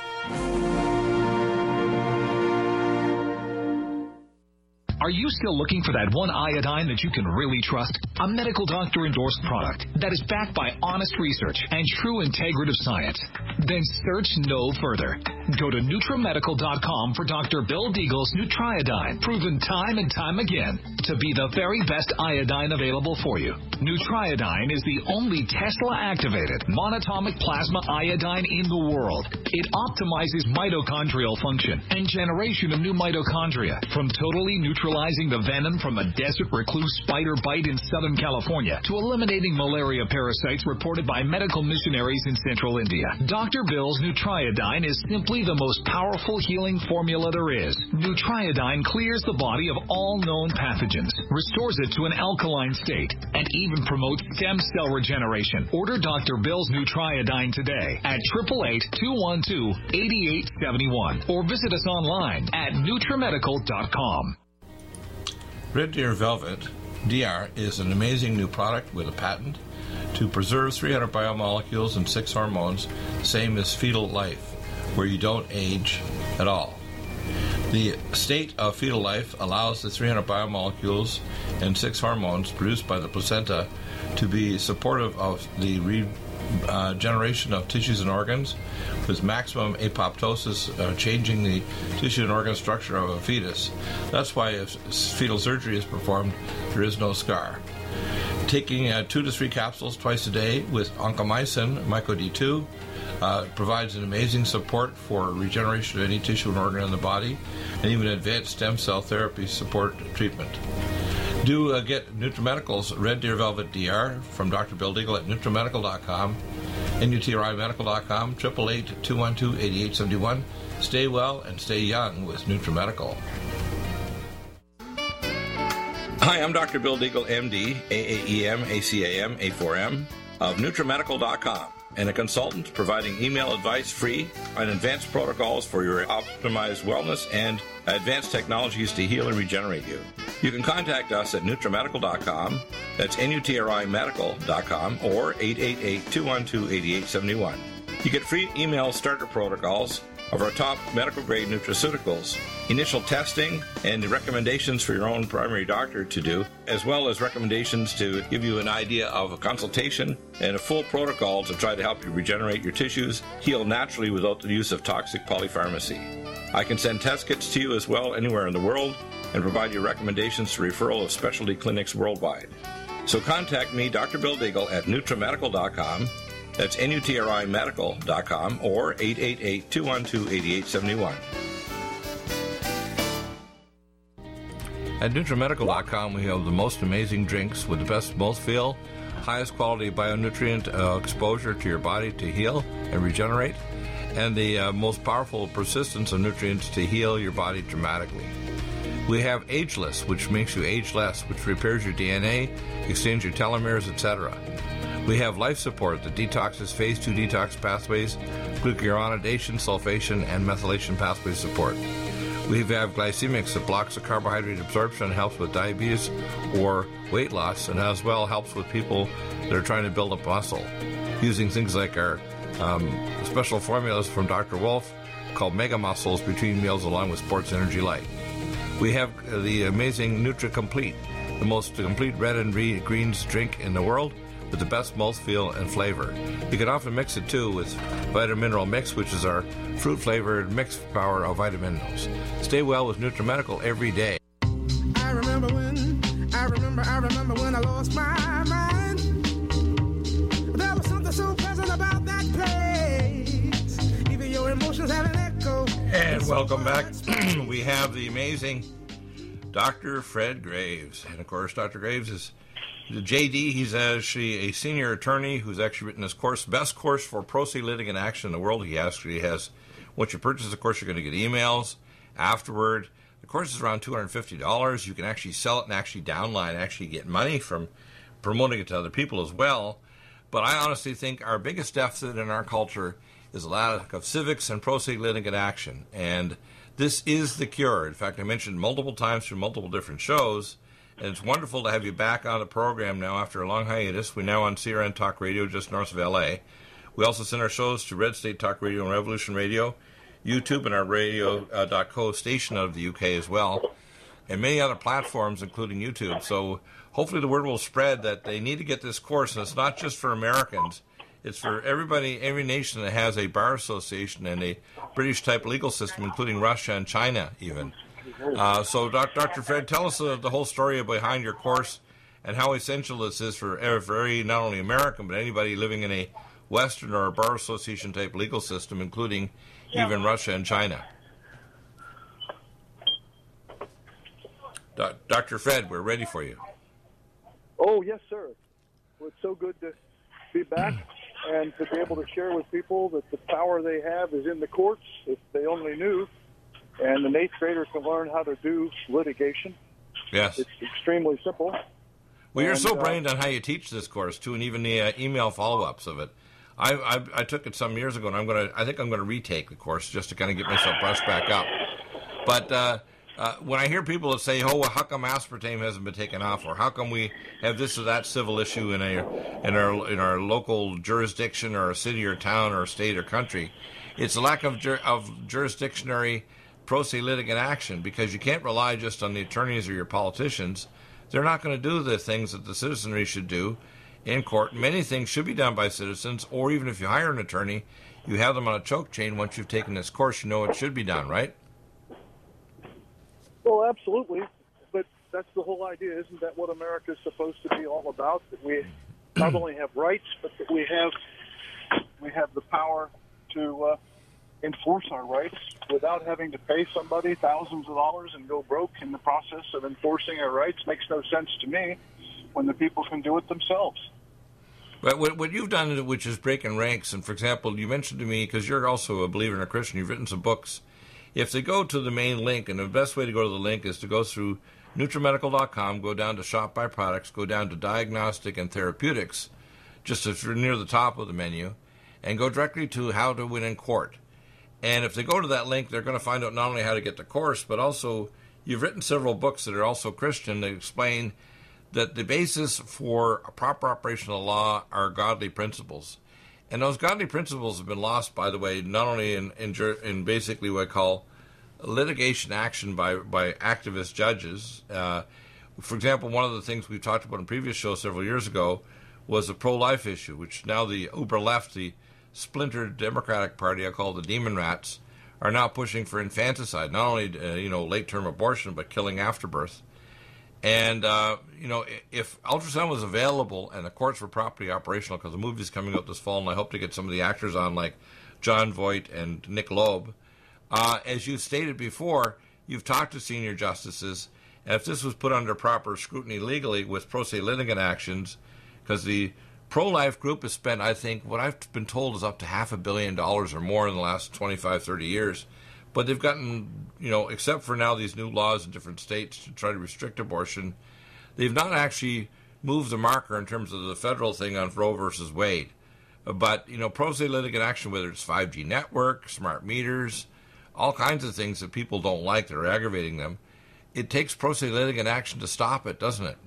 Are you still looking for that one iodine that you can really trust? A medical doctor endorsed product that is backed by honest research and true integrative science? Then search no further. Go to NutriMedical.com for Dr. Bill Deagle's Nutriodine, proven time and time again to be the very best iodine available for you. Nutriodine is the only Tesla-activated monatomic plasma iodine in the world. It optimizes mitochondrial function and generation of new mitochondria from totally neutralizing the venom from a desert recluse spider bite in Southern California to eliminating malaria parasites reported by medical missionaries in Central India. Dr. Bill's Nutriodine is simply the most powerful healing formula there is. Nutriodine clears the body of all known pathogens, restores it to an alkaline state, and even promotes stem cell regeneration. Order Dr. Bill's Nutriodine today at 888-212-8871 or visit us online at NutriMedical.com.
Red Deer Velvet DR is an amazing new product with a patent to preserve 300 biomolecules and 6 hormones, same as fetal life, where you don't age at all. The state of fetal life allows the 300 biomolecules and 6 hormones produced by the placenta to be supportive of the regeneration of tissues and organs, with maximum apoptosis, changing the tissue and organ structure of a fetus. That's why if fetal surgery is performed, there is no scar. Taking 2 to 3 capsules twice a day with oncomycin, MycoD2, provides an amazing support for regeneration of any tissue and organ in the body, and even advanced stem cell therapy support treatment. Do get NutriMedical's Red Deer Velvet DR from Dr. Bill Deagle at NutriMedical.com, NutriMedical.com, 888-212-8871. Stay well and stay young with NutriMedical. Hi, I'm Dr. Bill Deagle, MD, AAEM, ACAM, A4M, of NutriMedical.com, and a consultant providing email advice free on advanced protocols for your optimized wellness and advanced technologies to heal and regenerate you. You can contact us at NutriMedical.com, that's NutriMedical.com, or 888-212-8871. You get free email starter protocols of our top medical-grade nutraceuticals, initial testing, and recommendations for your own primary doctor to do, as well as recommendations to give you an idea of a consultation and a full protocol to try to help you regenerate your tissues, heal naturally without the use of toxic polypharmacy. I can send test kits to you as well anywhere in the world and provide you recommendations to referral of specialty clinics worldwide. So contact me, Dr. Bill Deagle, at NutriMedical.com. That's NutriMedical.com or 888-212-8871. At NutriMedical.com, we have the most amazing drinks with the best mouthfeel, highest quality bionutrient exposure to your body to heal and regenerate, and the most powerful persistence of nutrients to heal your body dramatically. We have Ageless, which makes you age less, which repairs your DNA, extends your telomeres, etc. We have Life Support that detoxes phase 2 detox pathways, glucuronidation, sulfation, and methylation pathway support. We have Glycemics that blocks the carbohydrate absorption and helps with diabetes or weight loss, and as well helps with people that are trying to build up muscle, using things like our special formulas from Dr. Wolf called Mega Muscles between meals along with Sports Energy Light. We have the amazing NutriComplete, the most complete red and greens drink in the world, with the best mouthfeel and flavor. You can often mix it too with Vitamin Mineral Mix, which is our fruit-flavored mixed power of vitamin minerals. Stay well with NutriMedical every day.
I remember when I lost my mind. There was something so pleasant about that place. Even your emotions have an echo.
And welcome back. We have the amazing Dr. Fred Graves. And of course, Dr. Graves is JD. He's actually a senior attorney who's actually written this course, best course for pro se litigant action in the world. He actually has, once you purchase the course, you're going to get emails afterward. The course is around $250. You can actually sell it and actually downline, actually get money from promoting it to other people as well. But I honestly think our biggest deficit in our culture is a lack of civics and pro se litigant action. And this is the cure. In fact, I mentioned multiple times through multiple different shows, and it's wonderful to have you back on the program now after a long hiatus. We're now on CRN Talk Radio just north of L.A. We also send our shows to Red State Talk Radio and Revolution Radio, YouTube, and our radio.co station out of the UK as well, and many other platforms, including YouTube. So hopefully the word will spread that they need to get this course, and it's not just for Americans. It's for everybody, every nation that has a bar association and a British-type legal system, including Russia and China even. So, Dr. Fred, tell us the whole story behind your course and how essential this is for every, not only American, but anybody living in a Western or a bar association-type legal system, including even Russia and China. Dr. Fred, we're ready for you.
Oh, yes, sir. Well, it's so good to be back and to be able to share with people that the power they have is in the courts, if they only knew. And an eighth grader can learn how to do litigation. Yes. It's extremely simple.
Well, you're so brilliant on how you teach this course, too, and even the email follow-ups of it. I took it some years ago, and I think I'm going to retake the course just to kind of get myself brushed back up. But when I hear people that say, "Oh, well, how come aspartame hasn't been taken off?" or "How come we have this or that civil issue in our local jurisdiction or a city or town or state or country," it's a lack of jurisdictionary pro se litigant action, because you can't rely just on the attorneys or your politicians. They're not going to do the things that the citizenry should do in court. Many things should be done by citizens, or even if you hire an attorney, you have them on a choke chain. Once you've taken this course, you know it should be done, right?
Well, absolutely. But that's the whole idea. Isn't that what America is supposed to be all about? That we not only have rights, but that we have the power to enforce our rights without having to pay somebody thousands of dollars and go broke in the process of enforcing our rights. Makes no sense to me when the people can do it themselves.
But what you've done, which is breaking ranks, and for example, you mentioned to me, because you're also a believer and a Christian, you've written some books. If they go to the main link, and the best way to go to the link is to go through NutriMedical.com, go down to Shop by Products, go down to Diagnostic and Therapeutics, just if you're near the top of the menu, and go directly to How to Win in Court. And if they go to that link, they're going to find out not only how to get the course, but also you've written several books that are also Christian that explain that the basis for a proper operation of the law are godly principles. And those godly principles have been lost, by the way, not only in basically what I call litigation action by activist judges. For example, one of the things we've talked about in previous shows several years ago was the pro-life issue, which now the uber left, the splintered Democratic Party, I call the Demon Rats, are now pushing for infanticide, not only late-term abortion, but killing afterbirth. And if ultrasound was available and the courts were properly operational, because the movie's coming out this fall, and I hope to get some of the actors on, like John Voight and Nick Loeb. As you've stated before, you've talked to senior justices, and if this was put under proper scrutiny legally with pro se litigant actions, because the pro-life group has spent, I think, what I've been told is up to $500 million or more in the last 25, 30 years. But they've gotten, except for now these new laws in different states to try to restrict abortion, they've not actually moved the marker in terms of the federal thing on Roe versus Wade. But, pro se litigant action, whether it's 5G network, smart meters, all kinds of things that people don't like that are aggravating them, it takes pro se litigant action to stop it, doesn't it?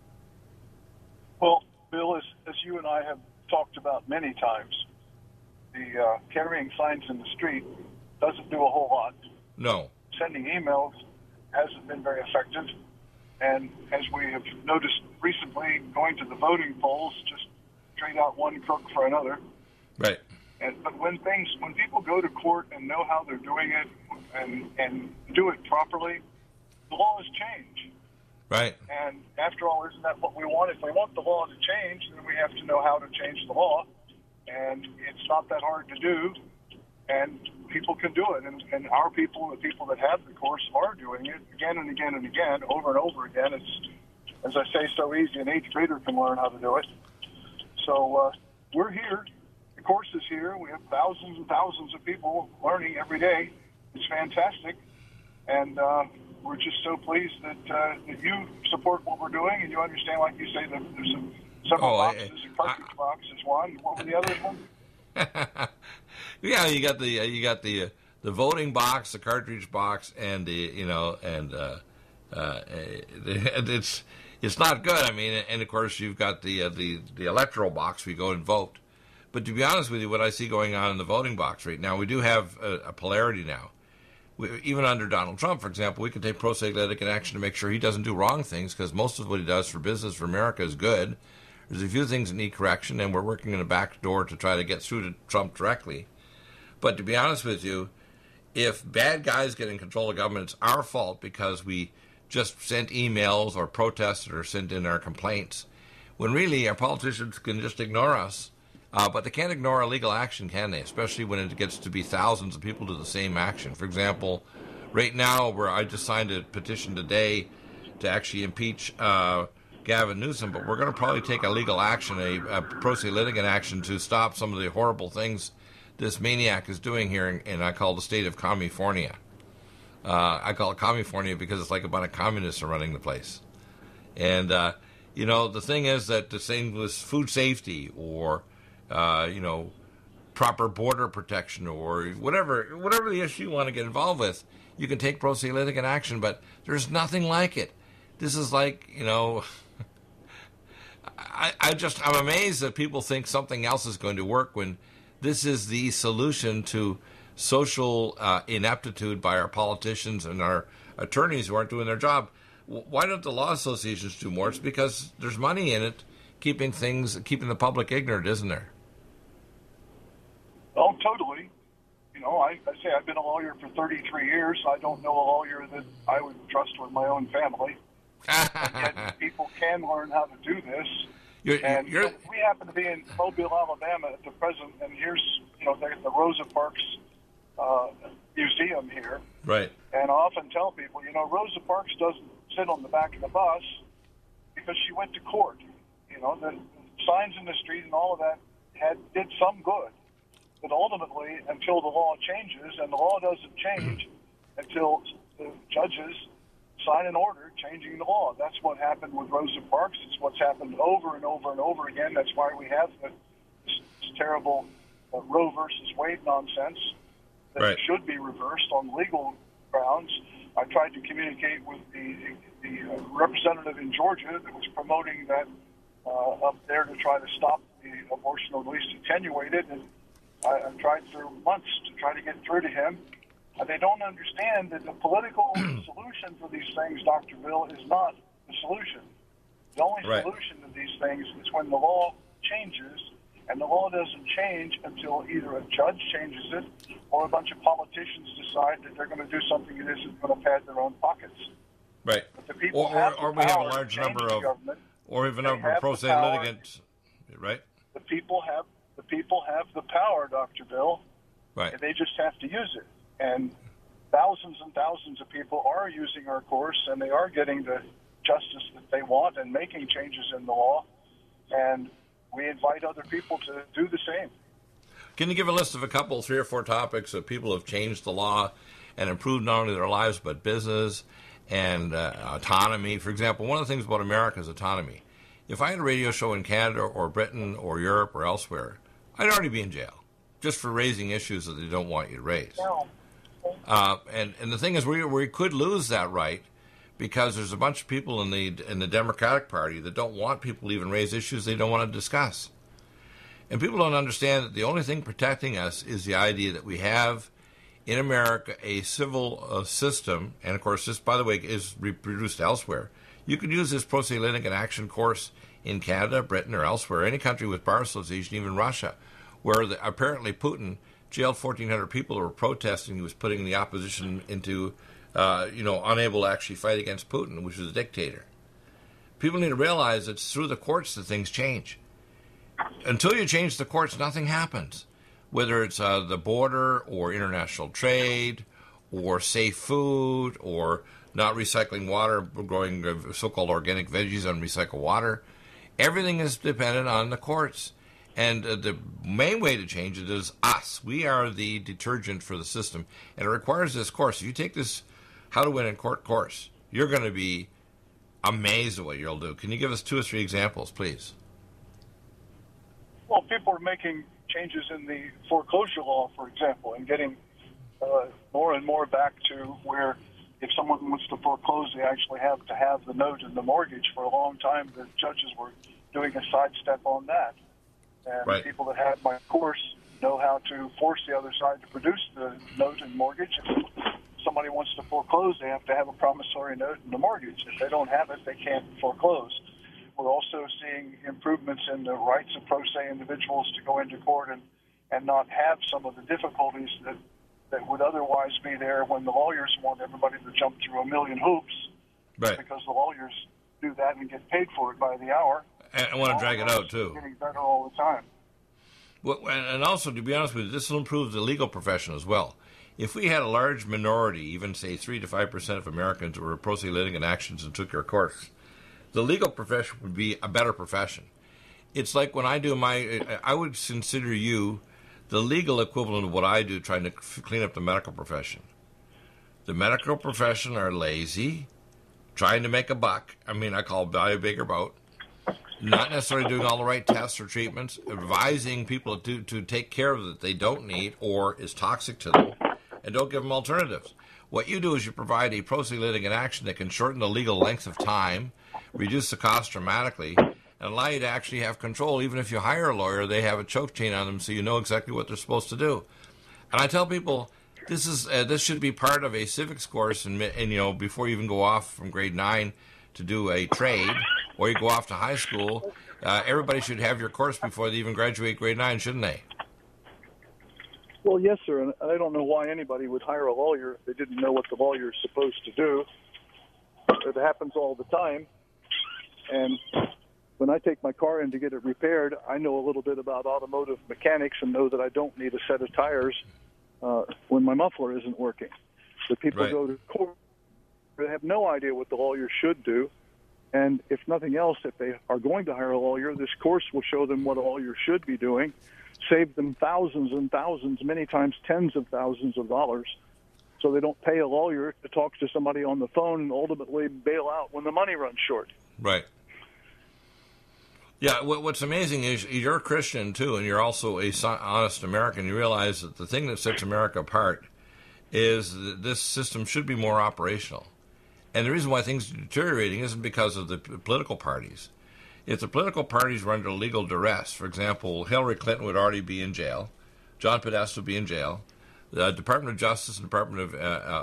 Well, Bill, as you and I have talked about many times, the carrying signs in the street doesn't do a whole lot.
No.
Sending emails hasn't been very effective. And as we have noticed recently, going to the voting polls just trade out one crook for another.
Right.
But when people go to court and know how they're doing it and do it properly, the laws change.
Right.
And after all, isn't that what we want? If we want the law to change, then we have to know how to change the law. And it's not that hard to do. And people can do it. And our people, the people that have the course, are doing it again and again and again, over and over again. It's, as I say, so easy. An eighth grader can learn how to do it. So we're here. The course is here. We have thousands and thousands of people learning every day. It's fantastic. And we're just so pleased that you support what we're doing, and you understand, like you say, that there's several boxes. A cartridge box is one. What were the others one?
Yeah, you got the voting box, the cartridge box, and it's not good. I mean, and of course you've got the electoral box where you go and vote. But to be honest with you, what I see going on in the voting box right now, we do have a polarity now. Even under Donald Trump, for example, we can take pro-Cyclitic action to make sure he doesn't do wrong things, because most of what he does for business, for America, is good. There's a few things that need correction, and we're working in the back door to try to get through to Trump directly. But to be honest with you, if bad guys get in control of government, it's our fault because we just sent emails or protested or sent in our complaints, when really our politicians can just ignore us. But they can't ignore illegal action, can they? Especially when it gets to be thousands of people do the same action. For example, right now, where I just signed a petition today to actually impeach Gavin Newsom, but we're going to probably take a legal action, a pro se litigant action, to stop some of the horrible things this maniac is doing here in I call the state of California. I call it California because it's like a bunch of communists are running the place. And, the thing is that the same with food safety or proper border protection or whatever the issue you want to get involved with, you can take pro se litigant action, but there's nothing like it. This is like, I'm amazed that people think something else is going to work when this is the solution to social ineptitude by our politicians and our attorneys who aren't doing their job. Why don't the law associations do more? It's because there's money in it, keeping the public ignorant, isn't there?
Oh, totally. I say I've been a lawyer for 33 years. I don't know a lawyer that I would trust with my own family. And yet people can learn how to do this. We happen to be in Mobile, Alabama at the present, and here's, the Rosa Parks museum here.
Right.
And I often tell people, Rosa Parks doesn't sit on the back of the bus because she went to court. The signs in the street and all of that did some good. But ultimately, until the law changes, and the law doesn't change until the judges sign an order changing the law. That's what happened with Rosa Parks. It's what's happened over and over and over again. That's why we have this terrible Roe versus Wade nonsense that should be reversed on legal grounds. I tried to communicate with the representative in Georgia that was promoting that up there to try to stop the abortion, or at least attenuate it, and I tried for months to try to get through to him. They don't understand that the political solution for these things, Dr. Bill, is not the solution. The only solution to these things is when the law changes, and the law doesn't change until either a judge changes it or a bunch of politicians decide that they're going to do something that isn't going to pad their own pockets.
Right.
But the people
or we have a large number of, or even a number of pro se litigants, right? The people have the power, Dr. Bill.
Right. And they just have to use it. And thousands of people are using our course, and they are getting the justice that they want and making changes in the law. And we invite other people to do the same.
Can you give a list of a couple, 3 or 4 topics that people have changed the law and improved not only their lives but business and autonomy? For example, one of the things about America is autonomy. If I had a radio show in Canada or Britain or Europe or elsewhere, I'd already be in jail just for raising issues that they don't want you to raise. And the thing is, we could lose that right because there's a bunch of people in the Democratic Party that don't want people to even raise issues they don't want to discuss. And people don't understand that the only thing protecting us is the idea that we have in America a civil system, and of course this, by the way, is reproduced elsewhere. You could use this pro se litigant action course in Canada, Britain, or elsewhere, any country with bar association, even Russia, where apparently Putin jailed 1,400 people who were protesting. He was putting the opposition into, unable to actually fight against Putin, which was a dictator. People need to realize it's through the courts that things change. Until you change the courts, nothing happens. Whether it's the border or international trade or safe food or not recycling water, growing so-called organic veggies on recycled water, everything is dependent on the courts. And the main way to change it is us. We are the detergent for the system, and it requires this course. If you take this How to Win in Court course. You're going to be amazed at what you'll do. Can you give us 2 or 3 examples, please?
Well, people are making changes in the foreclosure law, for example, and getting more and more back to where if someone wants to foreclose, they actually have to have the note and the mortgage. For a long time, the judges were doing a sidestep on that. And
right.
People that had my course know how to force the other side to produce the note and mortgage. If somebody wants to foreclose, they have to have a promissory note and the mortgage. If they don't have it, they can't foreclose. We're also seeing improvements in the rights of pro se individuals to go into court and not have some of the difficulties that would otherwise be there when the lawyers want everybody to jump through a million hoops.
Right.
Because the lawyers do that and get paid for it by the hour.
And I want to drag it out, too.
Getting better all the time.
Well, and also, to be honest with you, this will improve the legal profession as well. If we had a large minority, even say 3 to 5% of Americans who were pro se litigant actions and took your course, the legal profession would be a better profession. It's like when I do I would consider you the legal equivalent of what I do trying to clean up the medical profession. The medical profession are lazy, trying to make a buck. I mean, I call it buy a bigger boat. Not necessarily doing all the right tests or treatments, advising people to take care of that they don't need or is toxic to them, and don't give them alternatives. What you do is you provide a pro se litigant action that can shorten the legal length of time, reduce the cost dramatically, and allow you to actually have control. Even if you hire a lawyer, they have a choke chain on them so you know exactly what they're supposed to do. And I tell people, this should be part of a civics course, and before you even go off from grade 9 to do a trade, or you go off to high school, everybody should have your course before they even graduate grade 9, shouldn't they?
Well, yes, sir, and I don't know why anybody would hire a lawyer if they didn't know what the lawyer's supposed to do. It happens all the time, and when I take my car in to get it repaired, I know a little bit about automotive mechanics and know that I don't need a set of tires when my muffler isn't working. The people
right.
go to court, they have no idea what the lawyer should do. And if nothing else, if they are going to hire a lawyer, this course will show them what a lawyer should be doing, save them thousands and thousands, many times tens of thousands of dollars, so they don't pay a lawyer to talk to somebody on the phone and ultimately bail out when the money runs short.
Right. Yeah, what's amazing is you're a Christian, too, and you're also a honest American. You realize that the thing that sets America apart is that this system should be more operational. And the reason why things are deteriorating isn't because of the political parties. If the political parties were under legal duress, for example, Hillary Clinton would already be in jail, John Podesta would be in jail, the Department of Justice and Department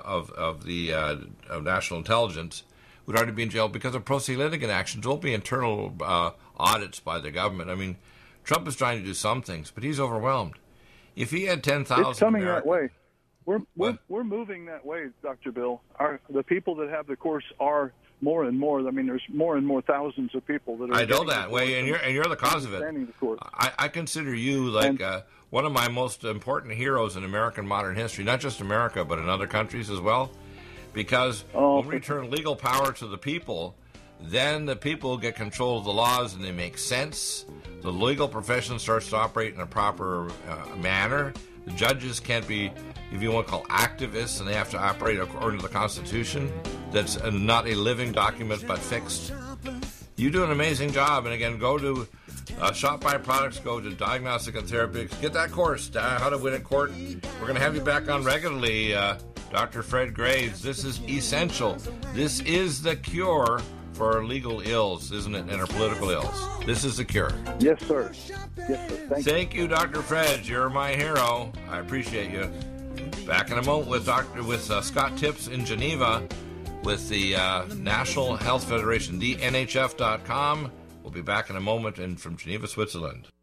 of National Intelligence would already be in jail because of pro se litigant actions. There won't be internal audits by the government. I mean, Trump is trying to do some things, but he's overwhelmed. If he had 10,000...
It's coming that way. We're moving that way, Dr. Bill. The people that have the course are more and more. I mean, there's more and more thousands of people that are.
I know that way, and you're the cause of it. I consider you like one of my most important heroes in American modern history, not just America, but in other countries as well. Because when we return legal power to the people, then the people get control of the laws and they make sense. The legal profession starts to operate in a proper manner. The judges can't be, if you want to call activists, and they have to operate according to the Constitution. That's not a living document but fixed. You do an amazing job. And again, go to Shop By Products, go to Diagnostic and Therapeutics. Get that course, How to Win in Court. We're going to have you back on regularly, Dr. Fred Graves. This is essential. This is the cure for our legal ills, isn't it, and our political ills. This is the cure.
Yes, sir. Yes, sir.
Thank you, Dr. Fred. You're my hero. I appreciate you. Back in a moment with Scott Tips in Geneva with the National Health Federation, the NHF.com. We'll be back in a moment from Geneva, Switzerland.